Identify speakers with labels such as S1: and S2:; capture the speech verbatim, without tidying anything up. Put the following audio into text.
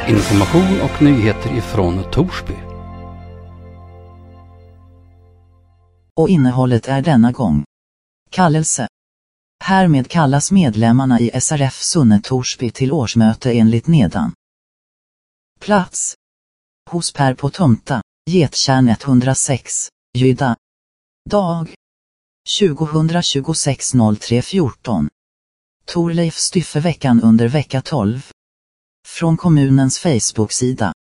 S1: Information och nyheter ifrån Torsby.
S2: Och innehållet är denna gång. Kallelse. Härmed kallas medlemmarna i S R F Sunne Torsby till årsmöte enligt nedan. Plats. Hos Per på Tomta, Getkärn etthundrasex, Jyda. Dag. tjugohundratjugosex noll tre fjorton. Torleif Styffeveckan under vecka tolv. Från kommunens Facebook-sida.